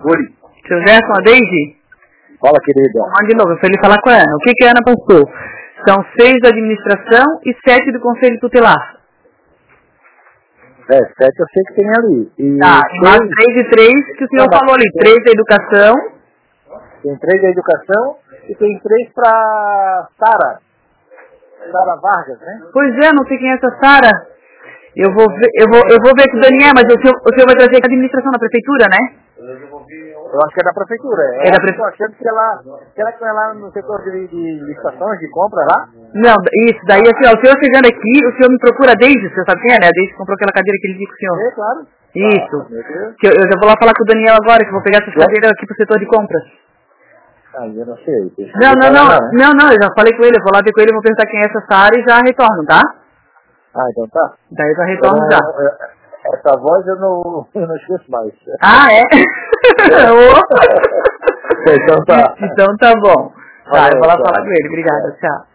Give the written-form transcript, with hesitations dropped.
Oi. Seu Gerson, a Deise? Fala, querida. Vamos de novo, para ele falar com a Ana. O que a Ana passou? São 6 da administração e 7 do Conselho Tutelar. 7 eu sei que tem ali. E Tá, mais 3 e 3 que o senhor falou ali. 3 da educação. Tem 3 da educação e tem 3 para Sara Vargas, né? Pois é, não sei quem é essa Sara. Eu vou ver com o Daniel, mas o senhor vai trazer a administração da prefeitura, né? Eu acho que é da prefeitura. É da prefeitura. Eu achando que ela está lá no setor de licitações, de compra lá. Não, isso, daí assim, ó, o senhor chegando aqui, o senhor me procura a Deise, o senhor sabe quem é, né? A Deise comprou aquela cadeira que ele disse com o senhor. É, claro. Isso. Meu Deus. Que eu já vou lá falar com o Daniel agora, que eu vou pegar essas cadeiras aqui pro setor de compras. Eu não sei. Não, eu já falei com ele, eu vou lá ver com ele, eu vou perguntar quem é essa Sara e já retorno, tá? Então tá. Daí eu já retorno já. Essa voz eu não esqueço mais. Ah, é? Então tá. Então tá bom. Tá, eu vou lá Tchau. falar com ele. Obrigada, tchau.